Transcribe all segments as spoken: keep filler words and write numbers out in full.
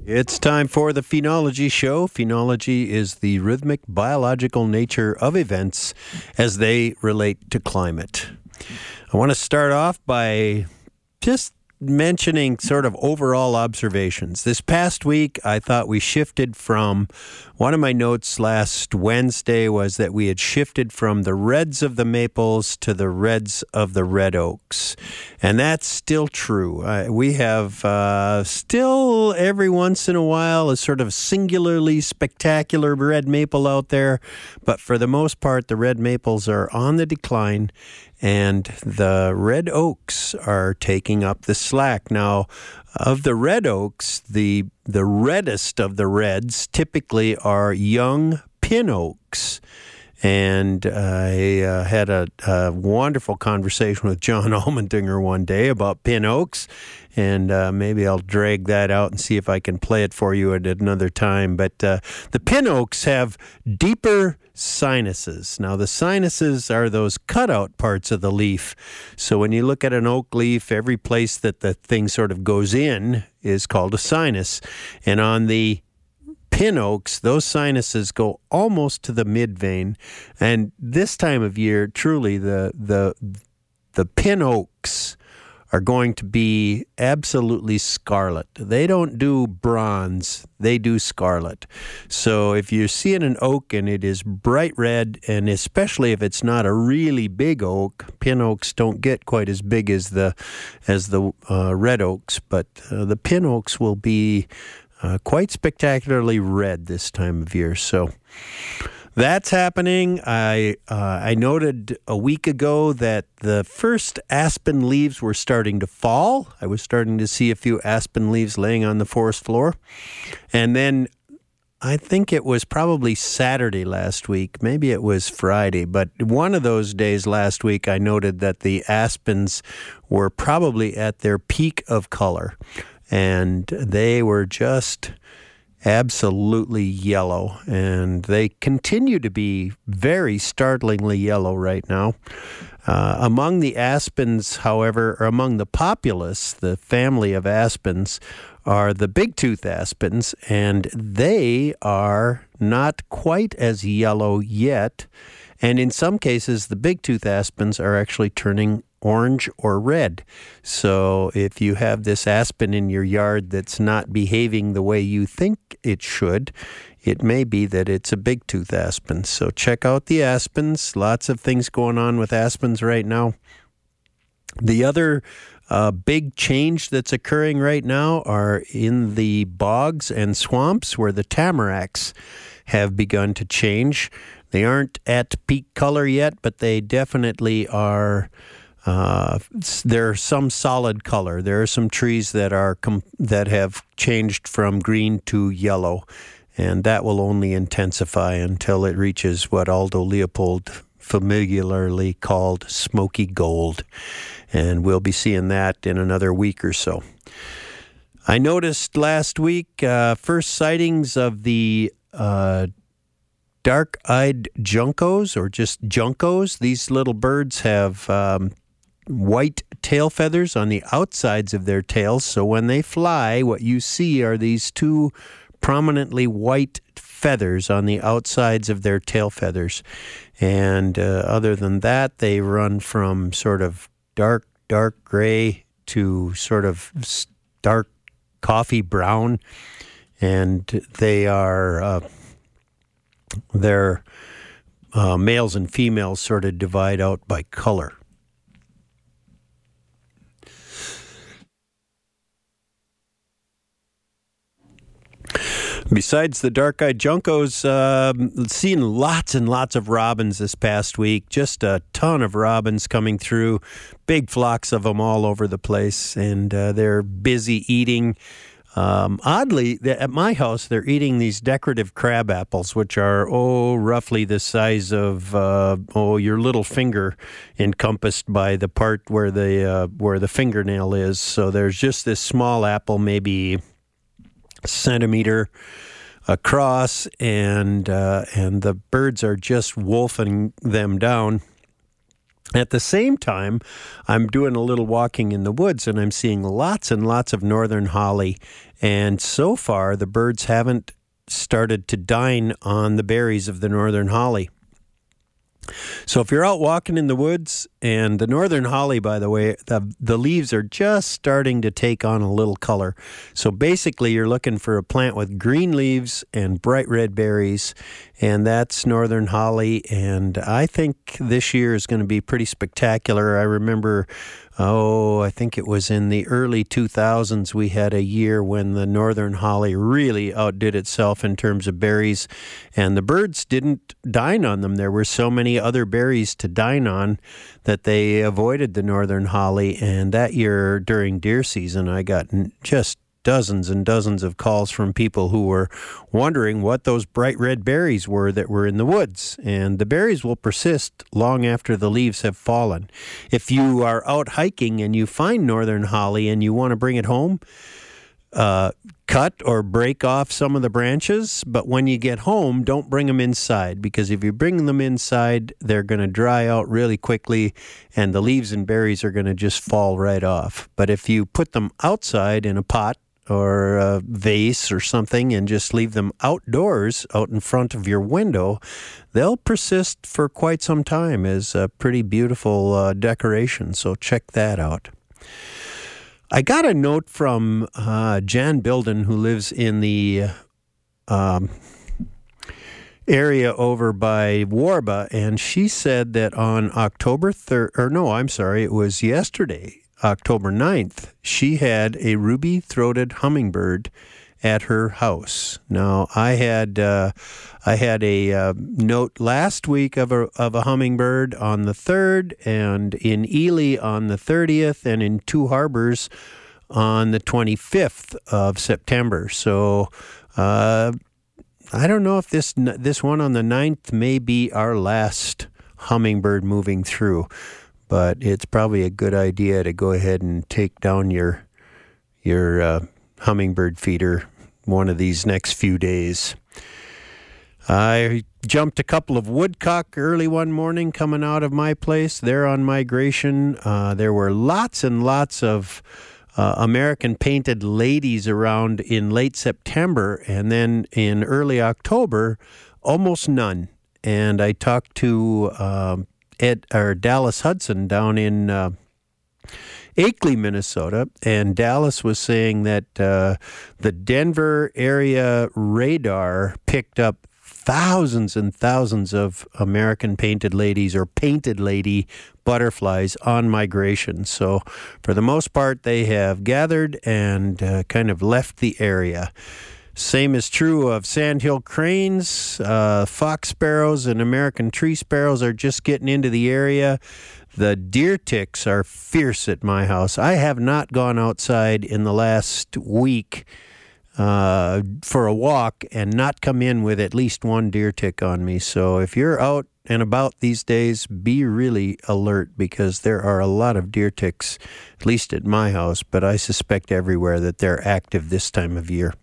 It's time for the Phenology Show. Phenology is the rhythmic biological nature of events as they relate to climate. I want to start off by just mentioning sort of overall observations. This past week, I thought we shifted from, one of my notes last Wednesday was that we had shifted from the reds of the maples to the reds of the red oaks. And that's still true. Uh, we have uh, still every once in a while a sort of singularly spectacular red maple out there. But for the most part, the red maples are on the decline. And the red oaks are taking up the slack. Now, of the red oaks, the the reddest of the reds typically are young pin oaks. And I uh, had a, a wonderful conversation with John Allmendinger one day about pin oaks. And uh, maybe I'll drag that out and see if I can play it for you at another time. But uh, the pin oaks have deeper sinuses. Now, the sinuses are those cutout parts of the leaf. So when you look at an oak leaf, every place that the thing sort of goes in is called a sinus. And on the pin oaks, those sinuses go almost to the mid vein. And this time of year, truly, the the the pin oaks are going to be absolutely scarlet. They don't do bronze, they do scarlet. So if you're seeing an oak and it is bright red, and especially if it's not a really big oak, pin oaks don't get quite as big as the as the uh, red oaks, but uh, the pin oaks will be uh, quite spectacularly red this time of year. So that's happening. I uh, I noted a week ago that the first aspen leaves were starting to fall. I was starting to see a few aspen leaves laying on the forest floor. And then I think it was probably Saturday last week. Maybe it was Friday. But one of those days last week, I noted that the aspens were probably at their peak of color. And they were just absolutely yellow, and they continue to be very startlingly yellow right now. Uh, among the aspens, however, or among the populace, the family of aspens, are the big-tooth aspens, and they are not quite as yellow yet. And in some cases, the big-tooth aspens are actually turning orange or red. So if you have this aspen in your yard that's not behaving the way you think it should, it may be that it's a big-tooth aspen. So check out the aspens. Lots of things going on with aspens right now. The other uh, big change that's occurring right now are in the bogs and swamps where the tamaracks have begun to change. They aren't at peak color yet, but they definitely are. Uh, there's some solid color. There are some trees that are com- that have changed from green to yellow, and that will only intensify until it reaches what Aldo Leopold familiarly called smoky gold, and we'll be seeing that in another week or so. I noticed last week uh, first sightings of the uh, dark-eyed juncos, or just juncos. These little birds have um, white tail feathers on the outsides of their tails. So when they fly, what you see are these two prominently white feathers on the outsides of their tail feathers. And uh, other than that, they run from sort of dark, dark gray to sort of dark coffee brown. And they are, uh, their uh, males and females sort of divide out by color. Besides the dark-eyed juncos, uh, seen lots and lots of robins this past week. Just a ton of robins coming through, big flocks of them all over the place, and uh, they're busy eating. Um, oddly, at my house, they're eating these decorative crab apples, which are, oh, roughly the size of, uh, oh, your little finger, encompassed by the part where the uh, where the fingernail is. So there's just this small apple, maybe centimeter across, and uh, and the birds are just wolfing them down. At the same time, I'm doing a little walking in the woods, and I'm seeing lots and lots of northern holly. And so far, the birds haven't started to dine on the berries of the northern holly. So if you're out walking in the woods, and the northern holly, by the way, the, the leaves are just starting to take on a little color. So basically, you're looking for a plant with green leaves and bright red berries, and that's northern holly. And I think this year is going to be pretty spectacular. I remember, oh, I think it was in the early two thousands, we had a year when the northern holly really outdid itself in terms of berries, and the birds didn't dine on them. There were so many other berries to dine on that they avoided the northern holly. And that year during deer season, I got just dozens and dozens of calls from people who were wondering what those bright red berries were that were in the woods. And the berries will persist long after the leaves have fallen. If you are out hiking and you find northern holly and you want to bring it home, uh, cut or break off some of the branches, but when you get home, don't bring them inside, because if you bring them inside, they're going to dry out really quickly and the leaves and berries are going to just fall right off. But if you put them outside in a pot or a vase or something and just leave them outdoors out in front of your window, they'll persist for quite some time as a pretty beautiful uh, decoration. So check that out. I got a note from uh, Jan Bilden, who lives in the um, area over by Warba, and she said that on October third, or no, I'm sorry, it was yesterday, October ninth, she had a ruby-throated hummingbird at her house. Now, I had uh, I had a uh, note last week of a of a hummingbird on the third, and in Ely on the thirtieth, and in Two Harbors on the twenty-fifth of September. So uh, I don't know if this this one on the ninth may be our last hummingbird moving through, but it's probably a good idea to go ahead and take down your your uh, hummingbird feeder one of these next few days. I jumped a couple of woodcock early one morning coming out of my place. They're on migration. Uh, there were lots and lots of uh, American painted ladies around in late September, and then in early October, almost none. And I talked to um, Ed or Dallas Hudson down in uh, Akeley, Minnesota, and Dallas was saying that uh, the Denver area radar picked up thousands and thousands of American painted ladies or painted lady butterflies on migration. So for the most part, they have gathered and uh, kind of left the area. Same is true of sandhill cranes. Uh, fox sparrows and American tree sparrows are just getting into the area. The deer ticks are fierce at my house. I have not gone outside in the last week uh, for a walk and not come in with at least one deer tick on me. So if you're out and about these days, be really alert, because there are a lot of deer ticks, at least at my house, but I suspect everywhere that they're active this time of year.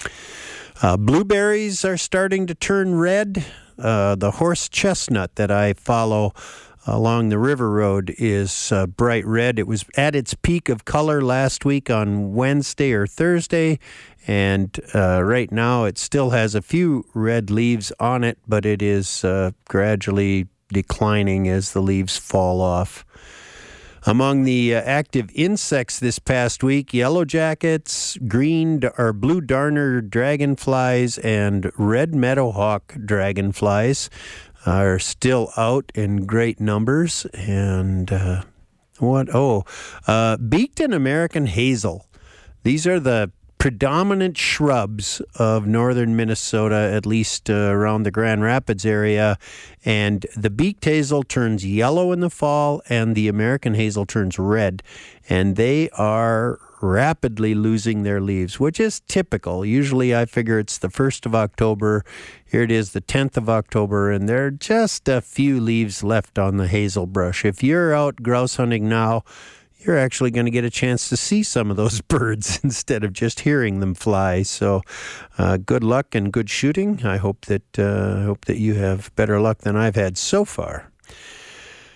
Uh, blueberries are starting to turn red. Uh, the horse chestnut that I follow along the river road is uh, bright red. It was at its peak of color last week on Wednesday or Thursday, and uh, right now it still has a few red leaves on it, but it is uh, gradually declining as the leaves fall off. Among the uh, active insects this past week, yellow jackets, green or blue darner dragonflies, and red meadowhawk dragonflies are still out in great numbers. And uh, what? Oh, uh, beaked and American hazel. These are the predominant shrubs of northern Minnesota, at least uh, around the Grand Rapids area. And the beaked hazel turns yellow in the fall, and the American hazel turns red. And they are rapidly losing their leaves, which is typical. Usually I figure it's the first of October. Here it is the tenth of October, and there are just a few leaves left on the hazel brush. If you're out grouse hunting now, you're actually going to get a chance to see some of those birds instead of just hearing them fly. So uh, good luck and good shooting. I hope that uh, I hope that you have better luck than I've had so far.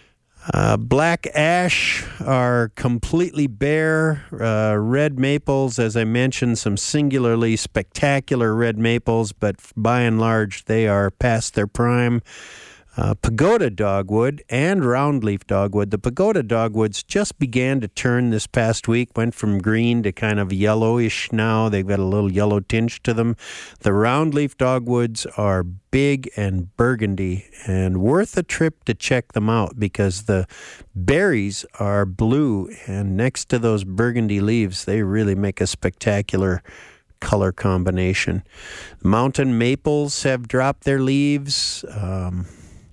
Uh, black ash are completely bare. Uh, red maples, as I mentioned, some singularly spectacular red maples, but by and large, they are past their prime. Uh, pagoda dogwood and roundleaf dogwood. The pagoda dogwoods just began to turn this past week, went from green to kind of yellowish now. They've got a little yellow tinge to them. The roundleaf dogwoods are big and burgundy and worth a trip to check them out because the berries are blue, and next to those burgundy leaves, they really make a spectacular color combination. Mountain maples have dropped their leaves. Um,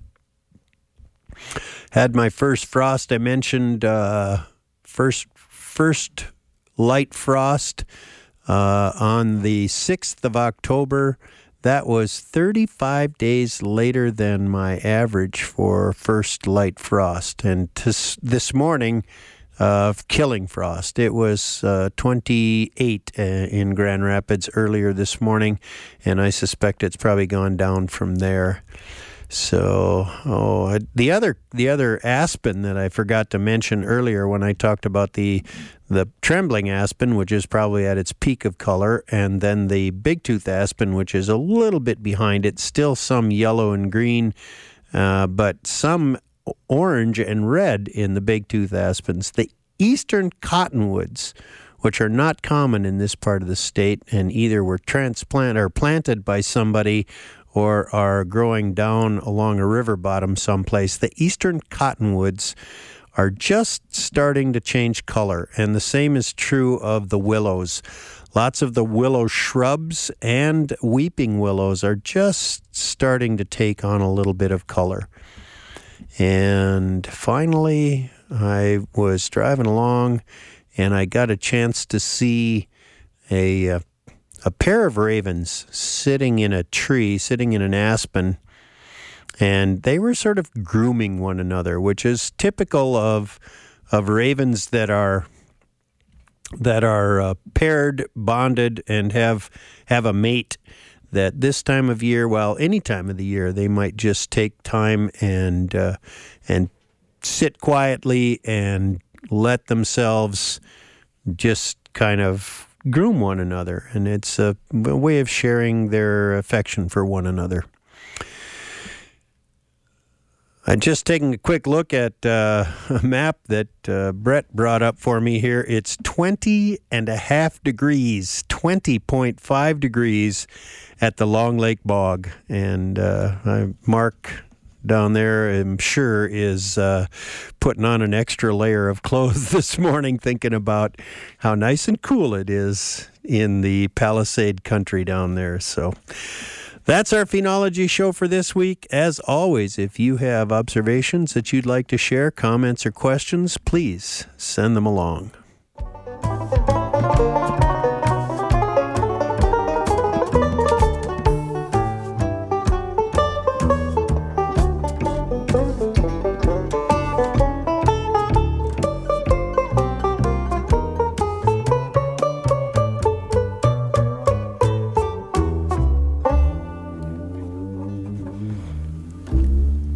Had my first frost. I mentioned uh, first first light frost uh, on the sixth of October. That was thirty-five days later than my average for first light frost. And tis, this morning, uh, killing frost. It was uh, twenty-eight uh, in Grand Rapids earlier this morning, and I suspect it's probably gone down from there. So, oh, the other the other aspen that I forgot to mention earlier when I talked about the the trembling aspen, which is probably at its peak of color, and then the big-tooth aspen, which is a little bit behind it, still some yellow and green, uh, but some orange and red in the big-tooth aspens. The eastern cottonwoods, which are not common in this part of the state, and either were transplanted or planted by somebody or are growing down along a river bottom someplace, the eastern cottonwoods are just starting to change color. And the same is true of the willows. Lots of the willow shrubs and weeping willows are just starting to take on a little bit of color. And finally, I was driving along and I got a chance to see a uh, a pair of ravens sitting in a tree, sitting in an aspen, and they were sort of grooming one another, which is typical of of ravens that are that are uh, paired, bonded, and have have a mate. That this time of year, well, any time of the year, they might just take time and uh, and sit quietly and let themselves just kind of groom one another, and it's a, a way of sharing their affection for one another. I'm just taking a quick look at uh, a map that uh, Brett brought up for me here. It's twenty and a half degrees, twenty point five degrees at the Long Lake Bog, and uh, I, Mark down there, I'm sure, is uh, putting on an extra layer of clothes this morning, thinking about how nice and cool it is in the Palisade country down there. So that's our Phenology show for this week. As always, if you have observations that you'd like to share, comments or questions, please send them along.